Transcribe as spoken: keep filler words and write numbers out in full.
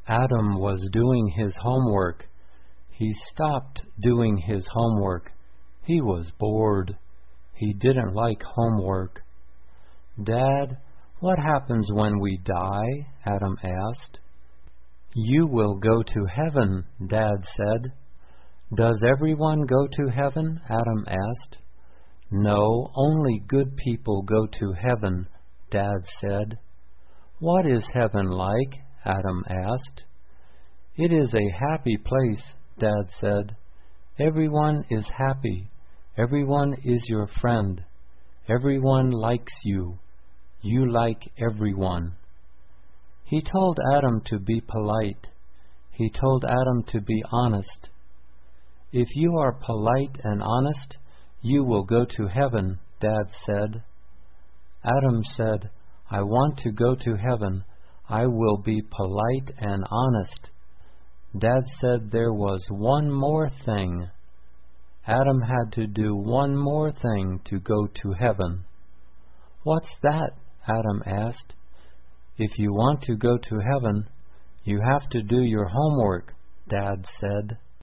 Adam was doing his homework. He stopped doing his homework. He was bored. He didn't like homework. "Dad, what happens when we die?" Adam asked. "You will go to heaven," Dad said. "Does everyone go to heaven?" Adam asked. "No, only good people go to heaven," Dad said. "What is heaven like?" Adam asked. "It is a happy place," Dad said. "Everyone is happy. Everyone is your friend. Everyone likes you. You like everyone." He told Adam to be polite. He told Adam to be honest. "If you are polite and honest, you will go to heaven," Dad said. Adam said, "I want to go to heaven. I will be polite and honest." Dad said there was one more thing. Adam had to do one more thing to go to heaven. "What's that?" Adam asked. "If you want to go to heaven, you have to do your homework," Dad said.